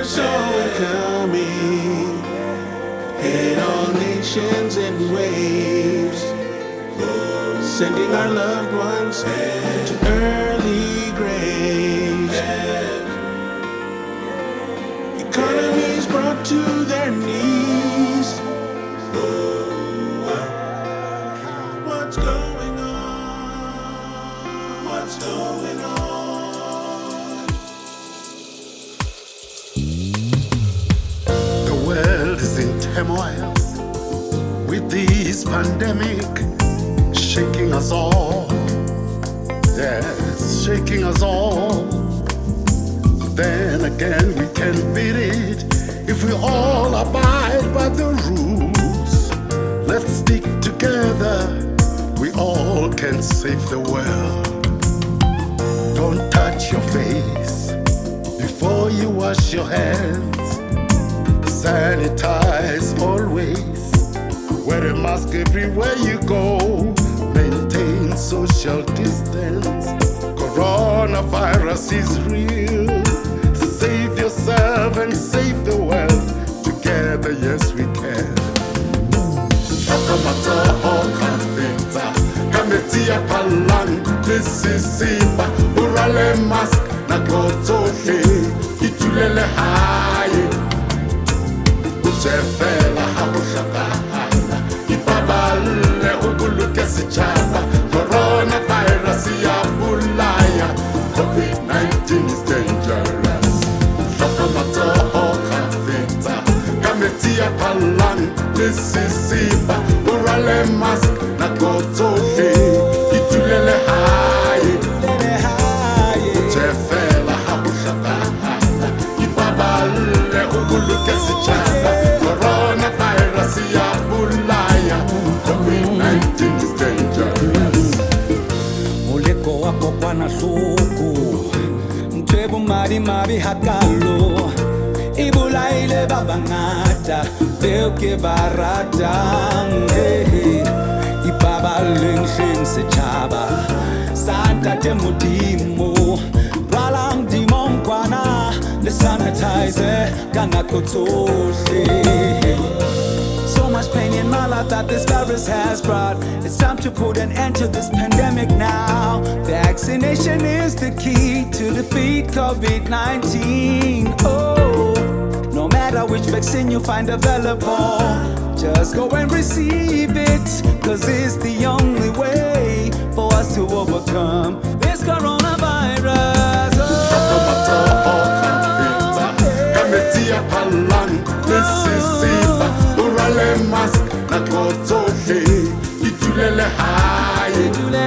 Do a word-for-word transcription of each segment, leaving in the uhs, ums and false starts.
never saw it coming. Hit all nations in waves, sending our loved ones to early graves. Economies brought to their knees. What's going on? What's going on? The world is in turmoil with this pandemic shaking us all. Yes, shaking us all. Then again, we can beat it if we all abide by the rules. Let's stick together. We all can save the world. Don't touch your face before you wash your hands. Sanitize always. Wear a mask everywhere you go. Maintain social distance. Coronavirus is real. Save yourself and save the world. Together, yes, we can. Kametia palang, this is Sipa, Urale mask, Nagotohe, Itulele haye, Uchefela Habushaka, Ipabale, Ubuluke Sichaba, Coronavirus, Yabulaya, COVID nineteen is dangerous. Shakamato Okafita, Kametia palang, this is Sipa, Urale mask, Nagotohe, Itulele haye, Uchefela Habushaka, Ipabale, Ubuluke Sichaba, Coronavirus, Yabulaya, COVID nineteen is dangerous. Muleko wako kwa na shuku Mtwebu mari mari hakalo Ibula ile babangata Beuke baratang Ibaba lingshing se chaba Santa temudimo Ralang dimom kwana Le sanitize Kana kotoshi. So much pain in my life that this virus has brought. It's time to put an end to this pandemic now. Vaccination is the key to defeat COVID nineteen. Oh, no matter which vaccine you find available, just go and receive it, cause it's the only way for us to overcome this coronavirus. Kametia palang, this is Sipa, Urale mask, Nagotohe, Itulele haye,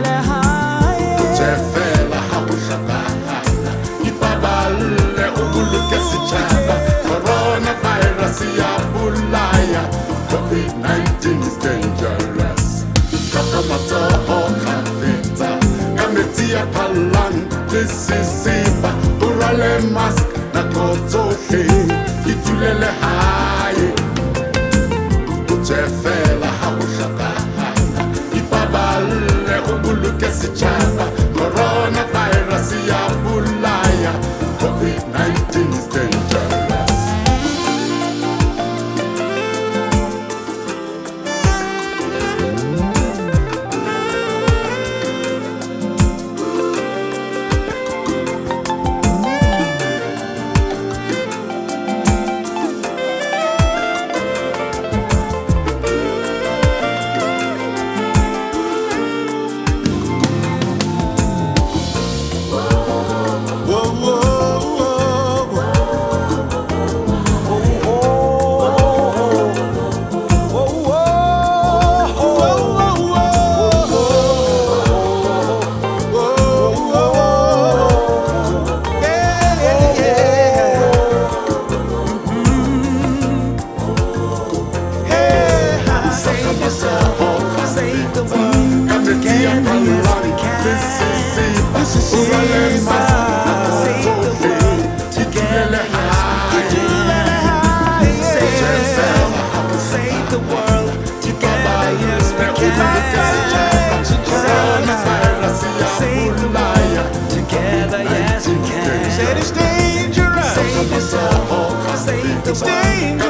Uchefela Habushaka, Ipabale, Ubuluke Sichaba, Coronavirus, Yabulaya, COVID nineteen is dangerous. Shakamato Okafita, Kametia palang, this is Sipa, Urale mask, Nagotohe, Itulele haye, Uchefela Habushaka, Ipabale, Ubuluke Sichaba, Coronavirus, Yabulaya, COVID nineteen is dangerous. Said it's dangerous. Save yourself. it's dangerous.